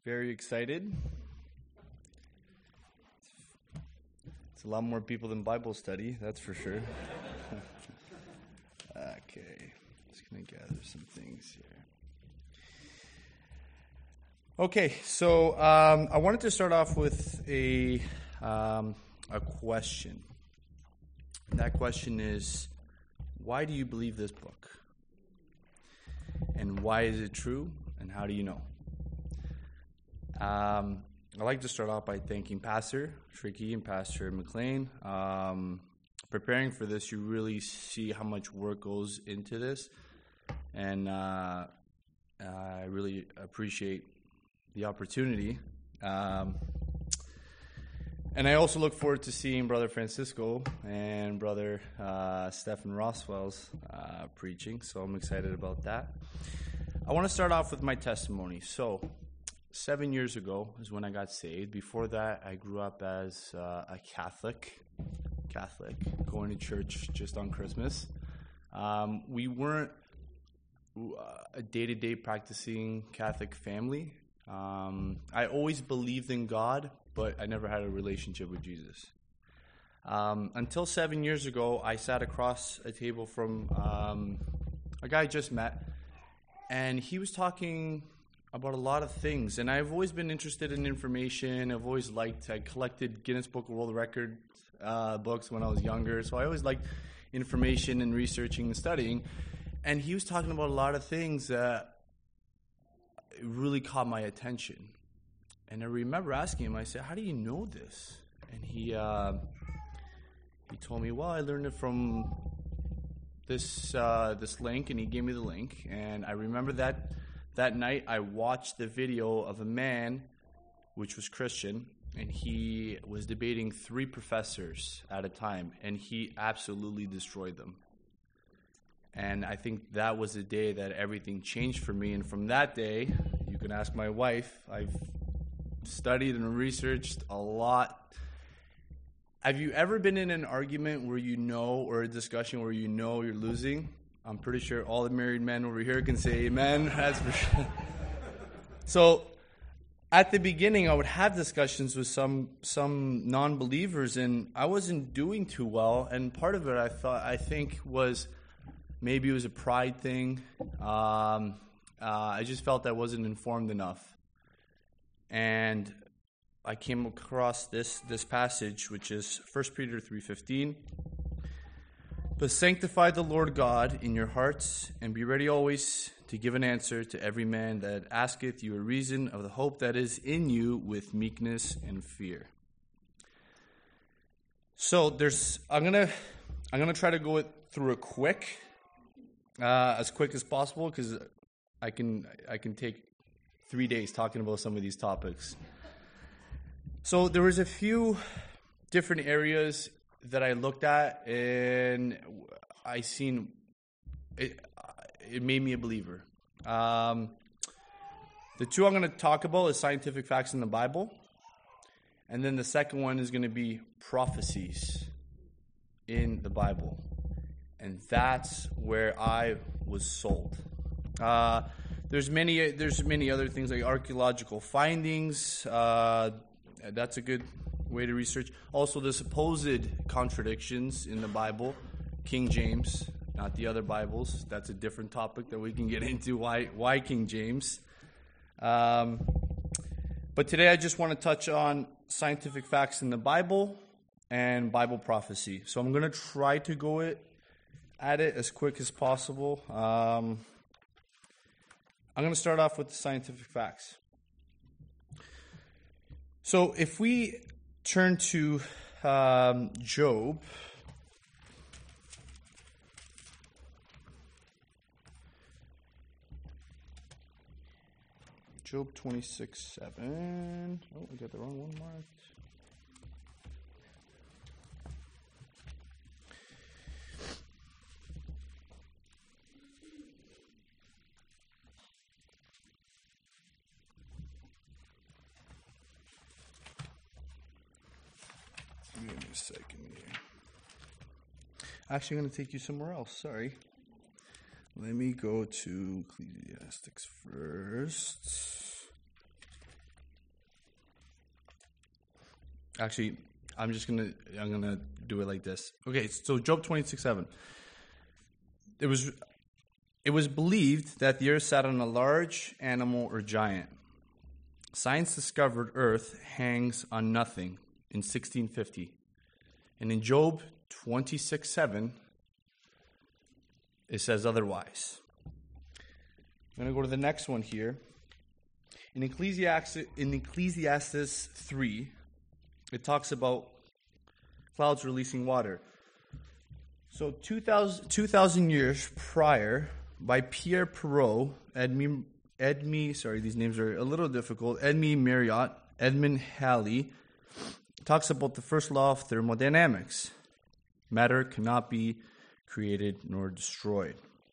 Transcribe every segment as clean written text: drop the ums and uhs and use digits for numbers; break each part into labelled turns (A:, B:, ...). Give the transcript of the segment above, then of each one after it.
A: Very excited. It's a lot more people than Bible study, that's for sure. Okay, just going to gather some things here. Okay, so I wanted to start off with a question. And that question is, why do you believe this book? And why is it true? And how do you know? I'd like to start off by thanking Pastor Tricky and Pastor McLean. Preparing for this, you really see how much work goes into this. And I really appreciate the opportunity. And I also look forward to seeing Brother Francisco and Brother Stephen Roswell's preaching, so I'm excited about that. I want to start off with my testimony. So, 7 years ago is when I got saved. Before that, I grew up as a Catholic, going to church just on Christmas. We weren't a day-to-day practicing Catholic family. I always believed in God, but I never had a relationship with Jesus. Until 7 years ago, I sat across a table from a guy I just met, and he was talking about a lot of things. And I've always been interested in information. I collected Guinness Book of World Records books when I was younger, so I always liked information and researching and studying. And he was talking about a lot of things that really caught my attention. And I remember asking him, I said, how do you know this? And he told me, well, I learned it from this link, and he gave me the link. And I remember that night I watched the video of a man which was Christian, and he was debating 3 professors at a time, and he absolutely destroyed them. And I think that was the day that everything changed for me. And from that day, you can ask my wife, I've studied and researched a lot. Have you ever been in an argument where or a discussion where you're losing? I'm pretty sure all the married men over here can say amen. That's for sure. So at the beginning, I would have discussions with some non-believers, and I wasn't doing too well. And part of it, I think, was maybe it was a pride thing. I just felt I wasn't informed enough. And I came across this passage, which is 1 Peter 3:15. But sanctify the Lord God in your hearts, and be ready always to give an answer to every man that asketh you a reason of the hope that is in you with meekness and fear. So I'm gonna try to go through it as quick as possible, because I can take 3 days talking about some of these topics. So there was a few different areas that I looked at, and I seen it made me a believer. The 2 I'm going to talk about is scientific facts in the Bible, and then the second one is going to be prophecies in the Bible, and that's where I was sold. There's many other things like archaeological findings. That's a good way to research. Also, the supposed contradictions in the Bible. King James, not the other Bibles. That's a different topic that we can get into. Why King James? But today I just want to touch on scientific facts in the Bible and Bible prophecy. So I'm going to try to go at it as quick as possible. I'm going to start off with the scientific facts. So if we turn to Job, Job 26:7. Oh, we got the wrong one marked. Give me a second here. Actually, I'm going to take you somewhere else. Sorry. Let me go to Ecclesiastes first. Actually, I'm gonna do it like this. Okay, so Job 26:7. It was believed that the earth sat on a large animal or giant. Science discovered Earth hangs on nothing in 1650. And in Job 26:7, it says otherwise. I'm going to go to the next one here. In Ecclesiastes 3, it talks about clouds releasing water. So 2,000 years prior, by Pierre Perrault, these names are a little difficult, Edmund Marriott, Edmund Halley, talks about the first law of thermodynamics. Matter cannot be created nor destroyed.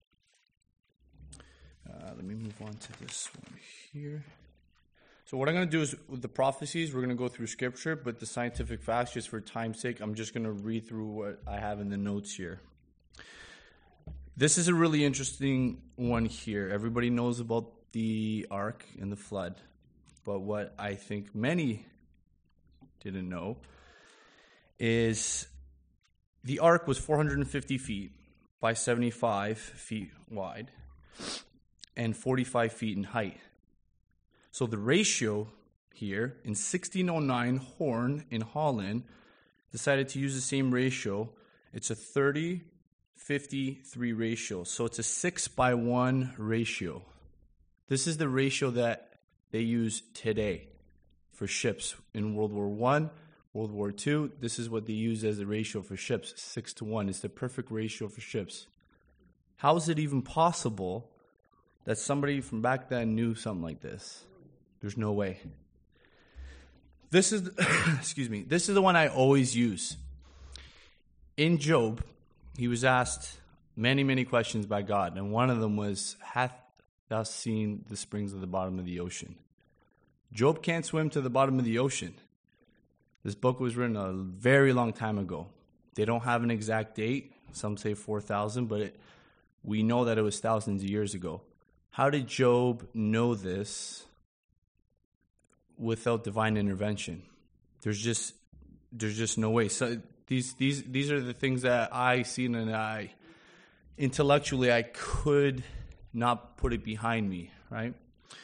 A: Let me move on to this one here. So what I'm going to do is, with the prophecies, we're going to go through scripture, but the scientific facts, just for time's sake, I'm just going to read through what I have in the notes here. This is a really interesting one here. Everybody knows about the ark and the flood, but what I think many didn't know is the ark was 450 feet by 75 feet wide and 45 feet in height. So the ratio here, in 1609, Horn in Holland decided to use the same ratio. It's a 30-53 ratio. So it's a 6:1 ratio. This is the ratio that they use today for ships in World War I, World War II. This is what they use as the ratio for ships, 6:1. It's the perfect ratio for ships. How is it even possible that somebody from back then knew something like this? There's no way. This is, this is the one I always use. In Job, he was asked many, many questions by God, and one of them was, hath thou seen the springs of the bottom of the ocean? Job can't swim to the bottom of the ocean. This book was written a very long time ago. They don't have an exact date. Some say 4,000, but we know that it was thousands of years ago. How did Job know this without divine intervention? There's just no way. So these are the things that I seen, and intellectually I could not put it behind me, right?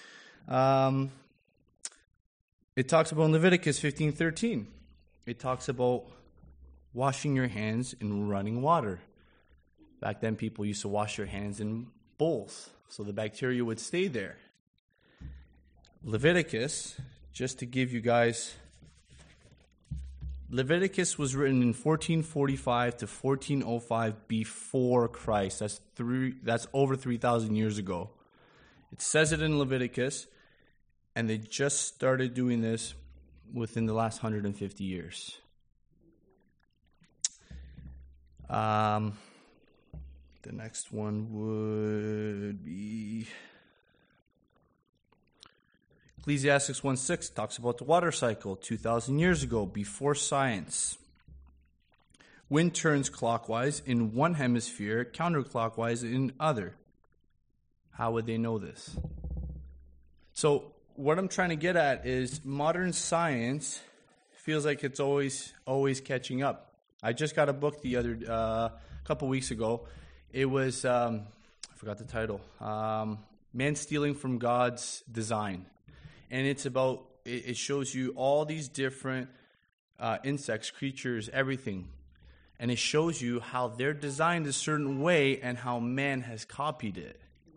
A: It talks about in Leviticus 15:13. It talks about washing your hands in running water. Back then, people used to wash their hands in bowls, so the bacteria would stay there. Leviticus, just to give you guys, Leviticus was written in 1445 to 1405 before Christ. That's over 3,000 years ago. It says it in Leviticus, and they just started doing this within the last 150 years. The next one would be Ecclesiastes 1:6 talks about the water cycle 2,000 years ago, before science. Wind turns clockwise in one hemisphere, counterclockwise in other. How would they know this? So what I'm trying to get at is modern science feels like it's always catching up. I just got a book a couple weeks ago. It was, I forgot the title, Man Stealing from God's Design. And it's about, it shows you all these different insects, creatures, everything. And it shows you how they're designed a certain way and how man has copied it.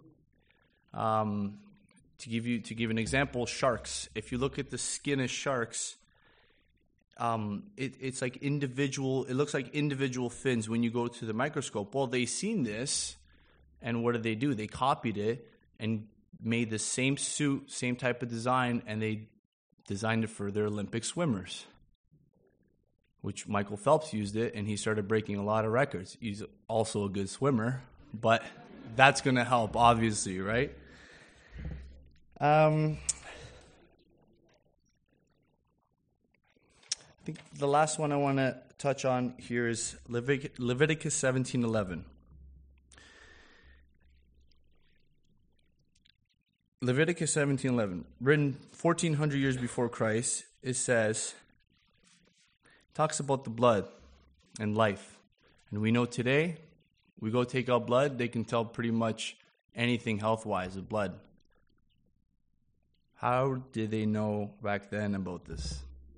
A: To give an example, sharks. If you look at the skin of sharks, it's like individual. It looks like individual fins when you go to the microscope. Well, they seen this, and what do? They copied it and made the same suit, same type of design, and they designed it for their Olympic swimmers. Which Michael Phelps used it, and he started breaking a lot of records. He's also a good swimmer, but that's going to help, obviously, right? I think the last one I want to touch on here is Leviticus 17:11. Leviticus 17:11, written 1,400 years before Christ, it says, talks about the blood and life. And we know today, we go take out blood, they can tell pretty much anything health-wise of blood. How did they know back then about this?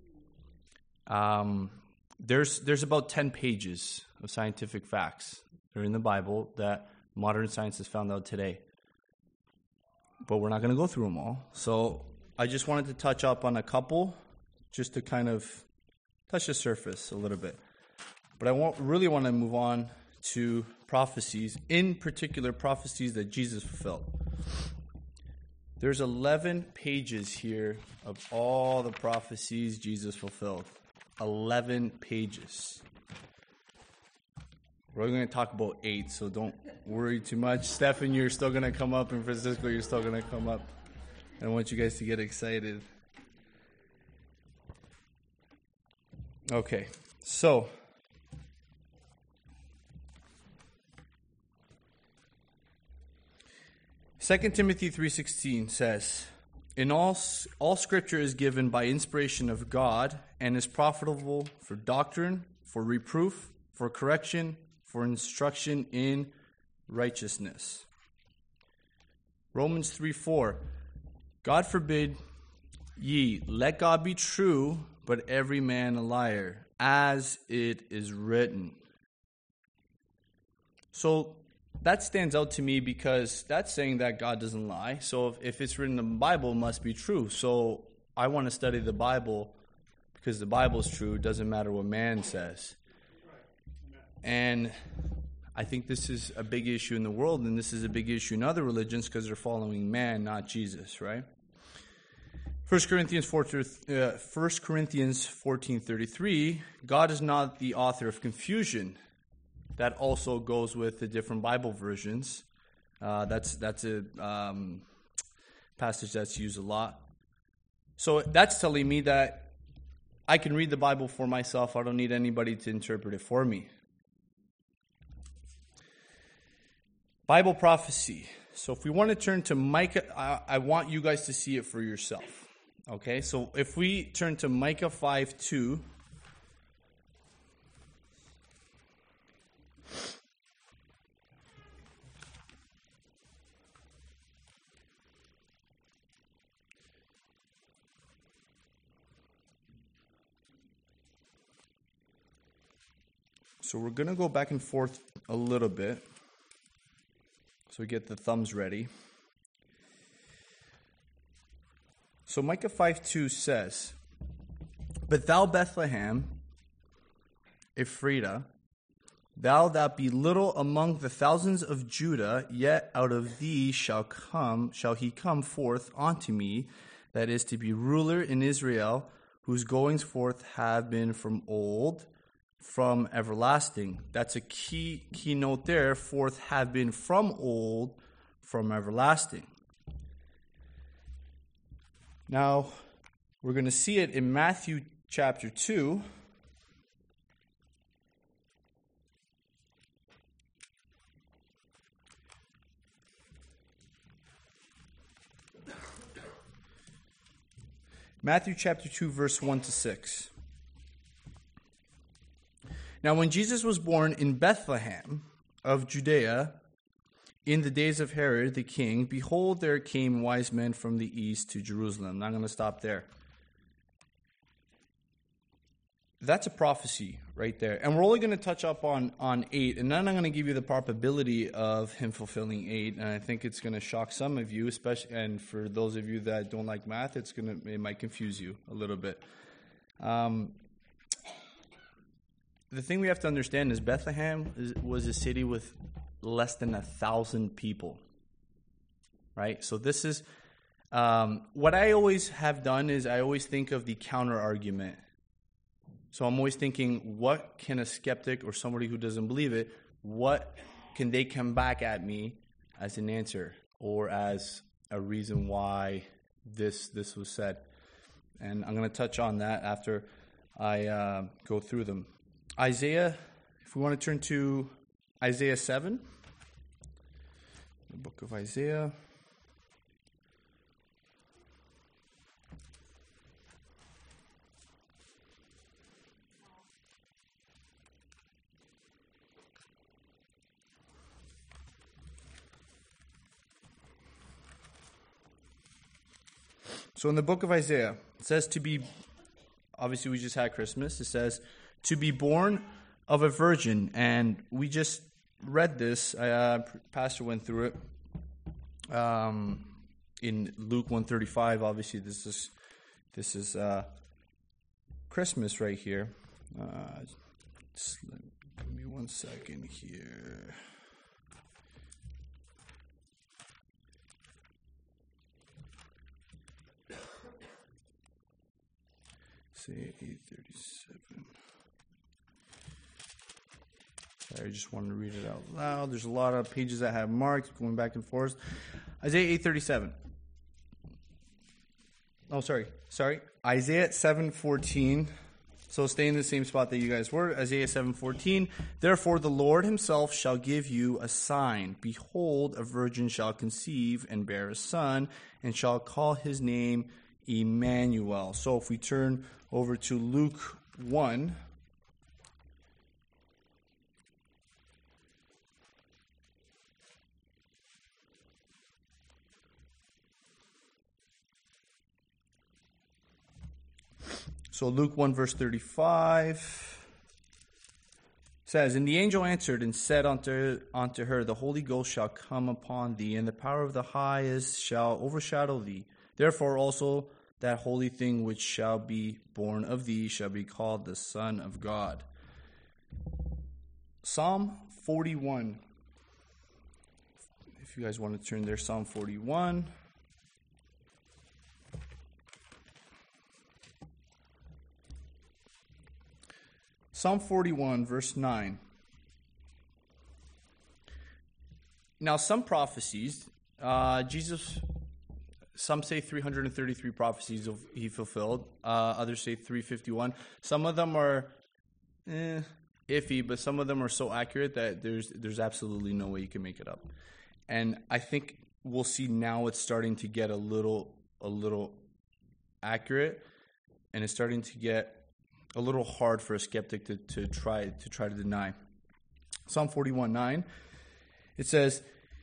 A: There's about 10 pages of scientific facts that are in the Bible that modern science has found out today. But we're not going to go through them all. So I just wanted to touch up on a couple just to kind of touch the surface a little bit. But I really want to move on to prophecies, in particular prophecies that Jesus fulfilled. There's 11 pages here of all the prophecies Jesus fulfilled. 11 pages. We're only going to talk about 8, so don't worry too much. Stefan, you're still going to come up, and Francisco, you're still going to come up. I want you guys to get excited. Okay, so Second Timothy 3:16 says, "In all Scripture is given by inspiration of God and is profitable for doctrine, for reproof, for correction, for instruction in righteousness." Romans 3:4, "God forbid ye, let God be true, but every man a liar, as it is written." So that stands out to me because that's saying that God doesn't lie. So if it's written in the Bible, it must be true. So I want to study the Bible because the Bible's true. It doesn't matter what man says. And I think this is a big issue in the world, and this is a big issue in other religions because they're following man, not Jesus, right? 1 Corinthians 14:33, "God is not the author of confusion." That also goes with the different Bible versions. That's a passage that's used a lot. So that's telling me that I can read the Bible for myself. I don't need anybody to interpret it for me. Bible prophecy. So if we want to turn to Micah, I want you guys to see it for yourself. Okay, so if we turn to Micah 5:2. So we're going to go back and forth a little bit. So we get the thumbs ready. So Micah 5:2 says, "But thou Bethlehem, Ephrathah, thou that be little among the thousands of Judah, yet out of thee shall he come forth unto me, that is to be ruler in Israel, whose goings forth have been from old, from everlasting." That's a key note there. Forth have been from old, from everlasting. Now, we're going to see it in Matthew chapter 2. Matthew chapter 2, verse 1-6. "Now when Jesus was born in Bethlehem of Judea, in the days of Herod the king, behold, there came wise men from the east to Jerusalem." I'm going to stop there. That's a prophecy right there. And we're only going to touch up on 8, and then I'm going to give you the probability of him fulfilling 8, and I think it's going to shock some of you, especially, and for those of you that don't like math, it might confuse you a little bit. The thing we have to understand is Bethlehem was a city with less than 1,000 people, right? So this is, what I always have done is I always think of the counter argument. So I'm always thinking, what can a skeptic or somebody who doesn't believe it, what can they come back at me as an answer or as a reason why this was said? And I'm going to touch on that after I go through them. Isaiah, if we want to turn to Isaiah 7, the book of Isaiah. So in the book of Isaiah, it says to be, obviously we just had Christmas, it says to be born of a virgin. And we just read this, Pastor went through it in Luke 135. Obviously this is Christmas right here. Just give me 1 second here. Say 8:37. I just wanted to read it out loud. There's a lot of pages that have marks going back and forth. Isaiah 8:37. Oh, sorry. Isaiah 7:14. So stay in the same spot that you guys were. Isaiah 7:14. Therefore the Lord himself shall give you a sign. Behold, a virgin shall conceive and bear a son, and shall call his name Emmanuel. So if we turn over to Luke 1. So Luke 1 verse 35 says, And the angel answered and said unto her, The Holy Ghost shall come upon thee, and the power of the highest shall overshadow thee. Therefore also that holy thing which shall be born of thee shall be called the Son of God. Psalm 41. If you guys want to turn there, Psalm 41. Psalm 41, verse 9. Now, some prophecies, Jesus, some say 333 prophecies he fulfilled. Others say 351. Some of them are iffy, but some of them are so accurate that there's absolutely no way you can make it up. And I think we'll see now it's starting to get a little accurate, and it's starting to get a little hard for a skeptic to try to deny. Psalm 41:9, it says,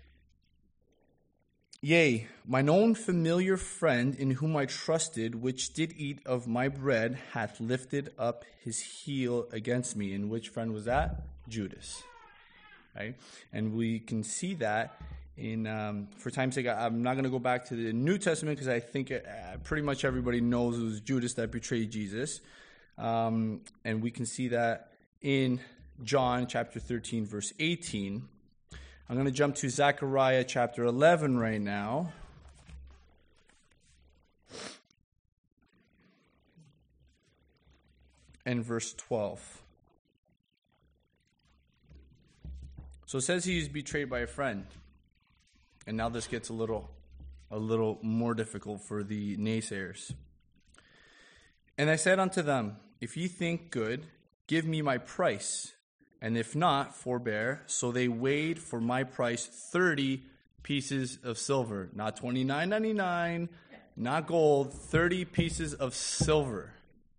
A: Yea, mine own familiar friend in whom I trusted, which did eat of my bread, hath lifted up his heel against me. And which friend was that? Judas. Right? And we can see that in, for time's sake, I'm not going to go back to the New Testament because I think pretty much everybody knows it was Judas that betrayed Jesus. And we can see that in John chapter 13, verse 18. I'm going to jump to Zechariah chapter 11 right now. And verse 12. So it says he was betrayed by a friend. And now this gets a little more difficult for the naysayers. And I said unto them, If ye think good, give me my price, and if not, forbear. So they weighed for my price 30 pieces of silver, not $29.99, not gold, 30 pieces of silver.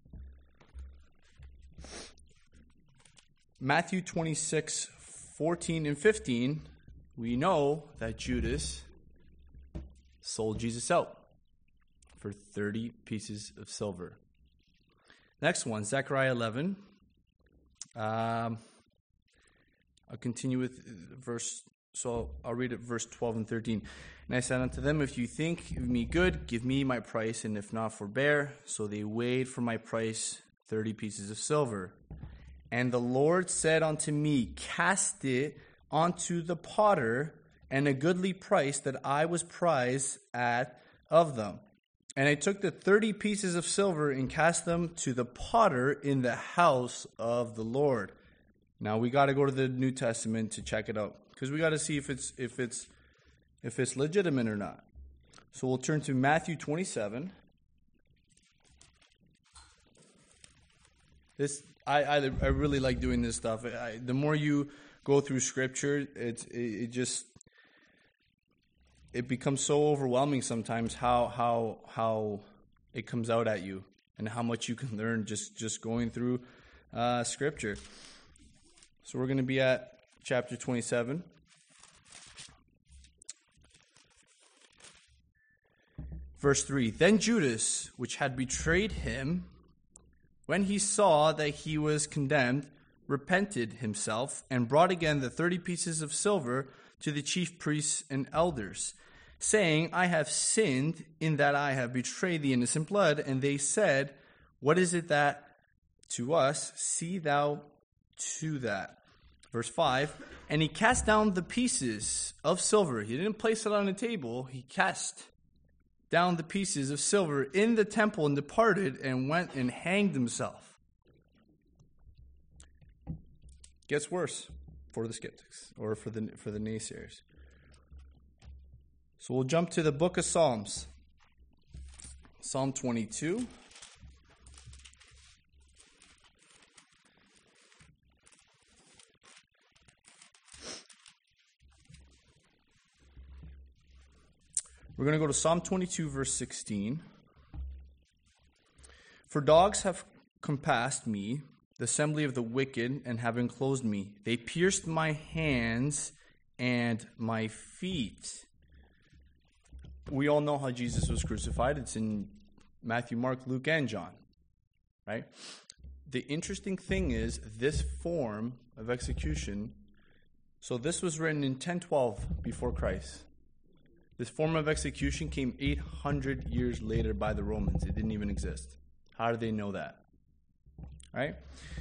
A: Matthew 26:14 and 15, we know that Judas sold Jesus out for 30 pieces of silver. Next one, Zechariah 11. I'll continue with verse, so I'll read it, verse 12 and 13. And I said unto them, If you think me good, give me my price, and if not, forbear. So they weighed for my price 30 pieces of silver. And the Lord said unto me, Cast it unto the potter, and a goodly price that I was prized at of them. And I took the 30 pieces of silver and cast them to the potter in the house of the Lord. Now we got to go to the New Testament to check it out, because we got to see if it's legitimate or not. So we'll turn to Matthew 27. I really like doing this stuff. The more you go through Scripture, it becomes so overwhelming sometimes how it comes out at you and how much you can learn just going through Scripture. So we're going to be at chapter 27. Verse 3, then Judas, which had betrayed him, when he saw that he was condemned, repented himself and brought again the 30 pieces of silver to the chief priests and elders, saying, I have sinned in that I have betrayed the innocent blood. And they said, what is it that to us? See thou to that. Verse 5, and he cast down the pieces of silver. He didn't place it on a table. He cast down the pieces of silver in the temple and departed and went and hanged himself. Gets worse for the skeptics or for the naysayers. So we'll jump to the book of Psalms. Psalm 22. We're going to go to Psalm 22, verse 16. For dogs have compassed me, the assembly of the wicked, and have enclosed me. They pierced my hands and my feet. We all know how Jesus was crucified. It's in Matthew, Mark, Luke, and John, right? The interesting thing is this form of execution. So this was written in 1012 before Christ. This form of execution came 800 years later by the Romans. It didn't even exist. How did they know that? Right?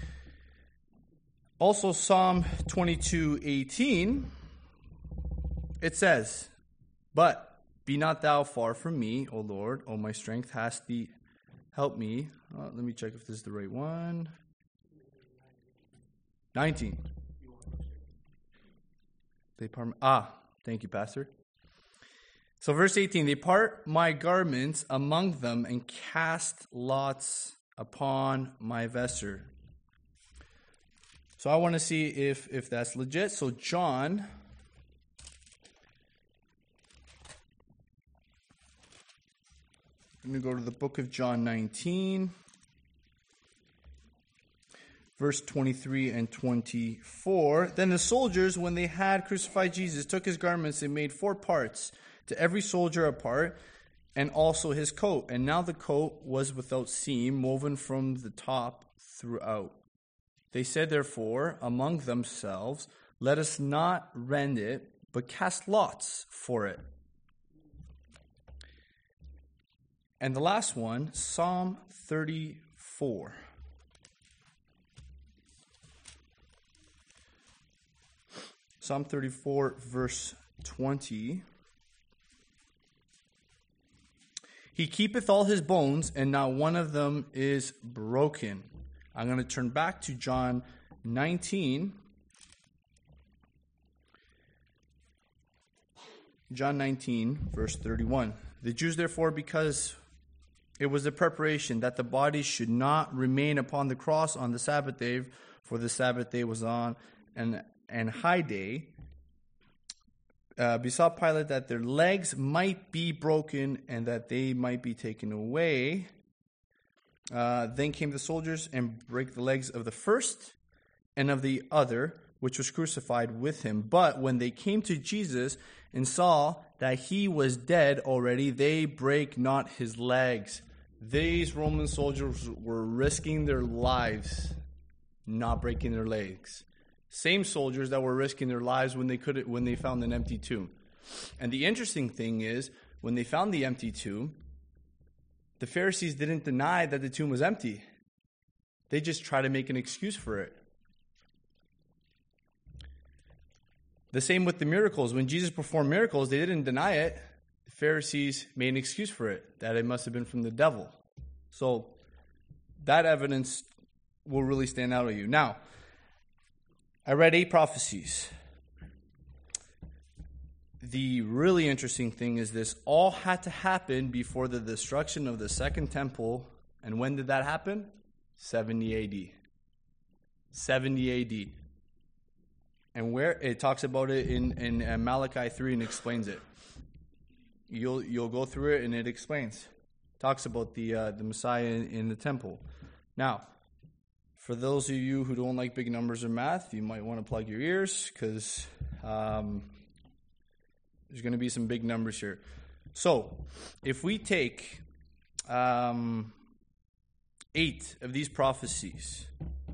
A: Also, Psalm 22:18, it says, but be not thou far from me, O Lord, O my strength, hast thee helped me. Let me check if this is the right one. 19. Thank you, Pastor. So verse 18, they part my garments among them and cast lots upon my vesture. So I want to see if that's legit. So John, I'm going to go to the book of John 19, verse 23 and 24. Then the soldiers, when they had crucified Jesus, took his garments and made 4 parts, to every soldier a part, and also his coat. And now the coat was without seam, woven from the top throughout. They said, therefore, among themselves, let us not rend it, but cast lots for it. And the last one, Psalm 34. Psalm 34, verse 20. He keepeth all his bones, and not one of them is broken. I'm going to turn back to John 19. John 19, verse 31. The Jews, therefore, because it was the preparation that the body should not remain upon the cross on the Sabbath day, for the Sabbath day was on an high day, besought Pilate that their legs might be broken and that they might be taken away. Then came the soldiers and brake the legs of the first and of the other, which was crucified with him. But when they came to Jesus and saw that he was dead already, they brake not his legs. These Roman soldiers were risking their lives, not breaking their legs. Same soldiers that were risking their lives when they found an empty tomb. And the interesting thing is, when they found the empty tomb, the Pharisees didn't deny that the tomb was empty. They just tried to make an excuse for it. The same with the miracles. When Jesus performed miracles, they didn't deny it. The Pharisees made an excuse for it, that it must have been from the devil. So that evidence will really stand out to you. Now, I read 8 prophecies. The really interesting thing is this all had to happen before the destruction of the second temple. And when did that happen? 70 AD. 70 AD. And where it talks about it in Malachi 3 and explains it. You'll go through it and it explains. Talks about the Messiah in the temple. Now, for those of you who don't like big numbers or math, you might want to plug your ears because there's going to be some big numbers here. So, if we take 8 of these prophecies,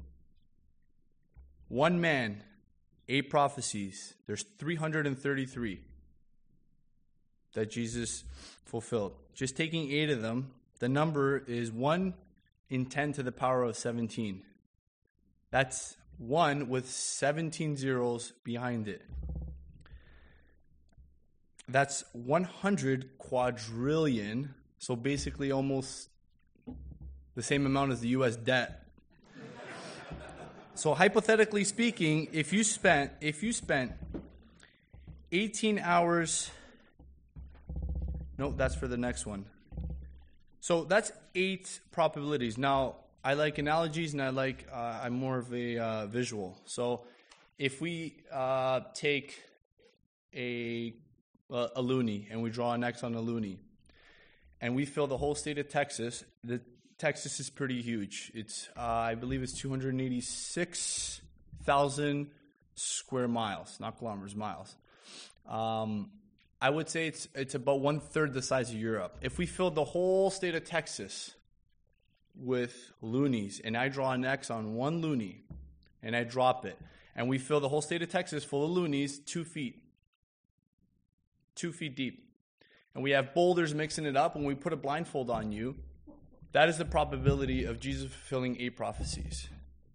A: one man, 8 prophecies, there's 333 that Jesus fulfilled. Just taking 8 of them, the number is 1 in 10 to the power of 17. That's 1 with 17 zeros behind it. That's 100 quadrillion, so basically almost the same amount as the U.S. debt. So hypothetically speaking, if you spent 18 hours, no, that's for the next one. So that's 8 probabilities. Now, I like analogies, and I'm more of a visual. So if we take a loonie, and we draw an X on a loonie, and we fill the whole state of Texas. Texas is pretty huge. It's I believe it's 286,000 square miles, not kilometers, miles. I would say it's about 1/3 the size of Europe. If we filled the whole state of Texas with loonies, and I draw an X on one loonie, and I drop it, and we fill the whole state of Texas full of loonies, 2 feet deep, and we have boulders mixing it up, and we put a blindfold on you, that is the probability of Jesus fulfilling 8 prophecies.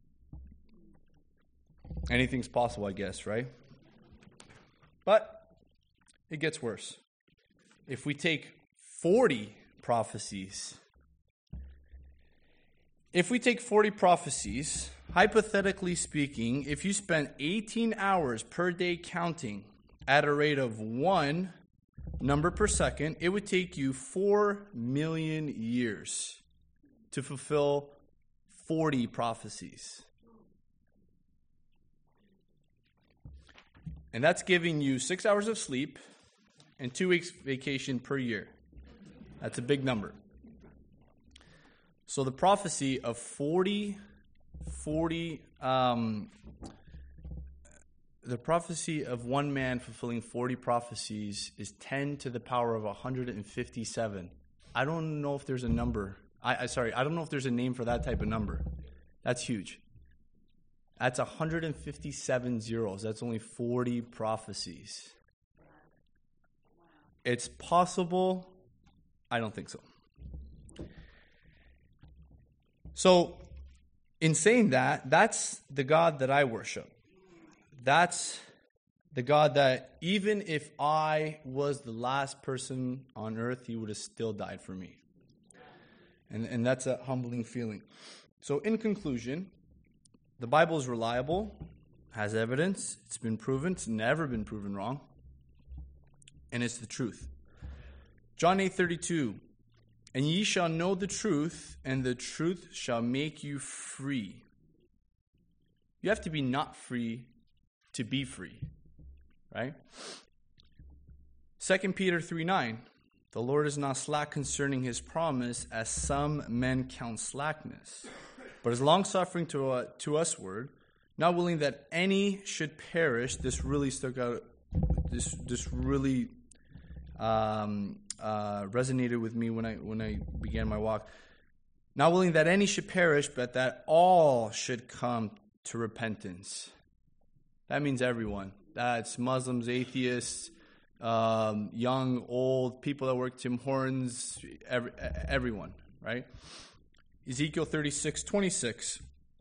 A: Anything's possible, I guess, right? But it gets worse. If we take 40 prophecies, hypothetically speaking, if you spent 18 hours per day counting at a rate of 1 number per second, it would take you 4 million years to fulfill 40 prophecies. And that's giving you 6 hours of sleep and 2 weeks vacation per year. That's a big number. So the prophecy of the prophecy of one man fulfilling 40 prophecies is 10 to the power of 157. I don't know if there's a number. I don't know if there's a name for that type of number. That's huge. That's 157 zeros. That's only 40 prophecies. It's possible. I don't think so. So, in saying that, that's the God that I worship. That's the God that even if I was the last person on earth, he would have still died for me. And that's a humbling feeling. So in conclusion, the Bible is reliable, has evidence, it's been proven, it's never been proven wrong, and it's the truth. John 8:32, and ye shall know the truth, and the truth shall make you free. You have to be not free to be free, right? 2 Peter 3:9, the Lord is not slack concerning his promise, as some men count slackness, but is long-suffering to usward, not willing that any should perish. This really stuck out. This really resonated with me when I began my walk. Not willing that any should perish, but that all should come to repentance. That means everyone. That's Muslims, atheists, young, old, people that work Tim Hortons, everyone, right? Ezekiel 36:26.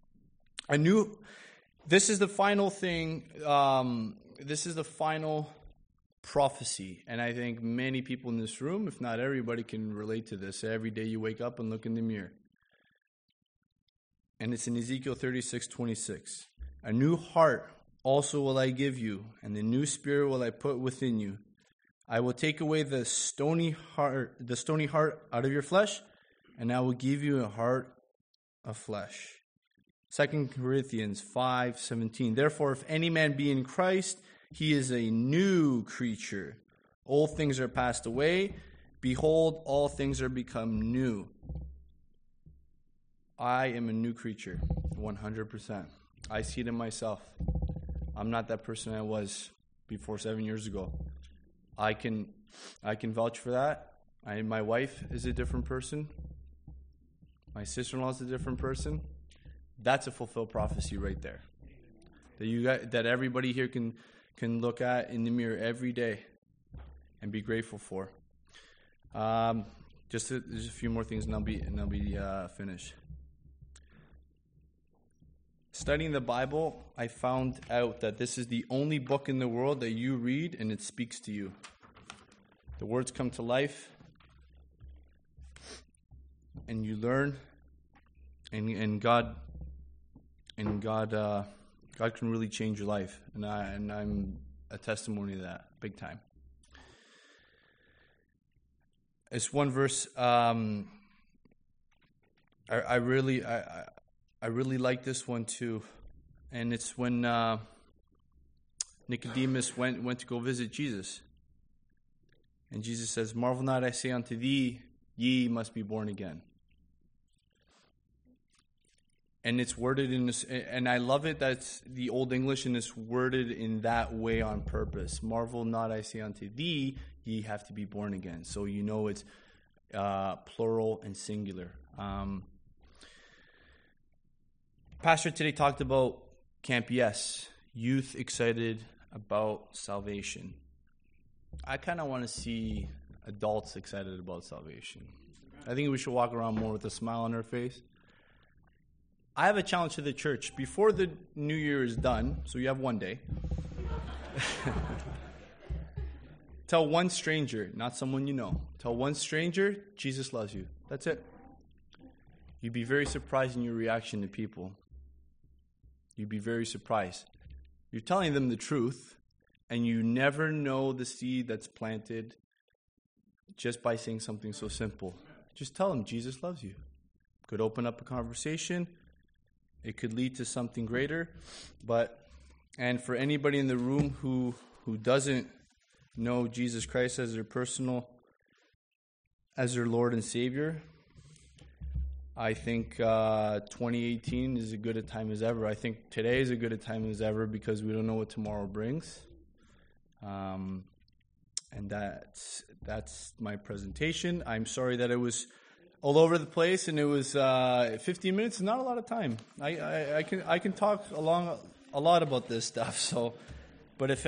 A: This is the final thing. This is the final prophecy, and I think many people in this room, if not everybody, can relate to this. Every day you wake up and look in the mirror, and it's in Ezekiel 36:26. A new heart also will I give you, and the new spirit will I put within you. I will take away the stony heart out of your flesh, and I will give you a heart of flesh. 2 Corinthians 5:17. Therefore, if any man be in Christ, he is a new creature. Old things are passed away. Behold, all things are become new. I am a new creature, 100%. I see it in myself. I'm not that person I was before 7 years ago. I can I can vouch for that. My wife is a different person. My sister-in-law is a different person. That's a fulfilled prophecy right there. That everybody here can look at in the mirror every day and be grateful for. There's a few more things, and I'll be finished. Studying the Bible, I found out that this is the only book in the world that you read and it speaks to you. The words come to life, and you learn, and God can really change your life, and I'm a testimony to that, big time. It's one verse I really like this one too, and it's when Nicodemus went to go visit Jesus, and Jesus says, "Marvel not, I say unto thee, ye must be born again." And it's worded in this, and I love it that's the Old English, and it's worded in that way on purpose. Marvel not, I say unto thee, ye have to be born again. So you know it's plural and singular. Pastor today talked about Camp Yes, youth excited about salvation. I kind of want to see adults excited about salvation. I think we should walk around more with a smile on our face. I have a challenge to the church. Before the new year is done, so you have one day, tell one stranger, not someone you know, tell one stranger, Jesus loves you. That's it. You'd be very surprised in your reaction to people. You'd be very surprised. You're telling them the truth, and you never know the seed that's planted just by saying something so simple. Just tell them Jesus loves you. Could open up a conversation. It could lead to something greater. And for anybody in the room who doesn't know Jesus Christ as their Lord and Savior, I think 2018 is as good a time as ever. I think today is as good a time as ever because we don't know what tomorrow brings. And that's my presentation. I'm sorry that it was all over the place, and it was 15 minutes is not a lot of time. I can talk a lot about this stuff. So, but if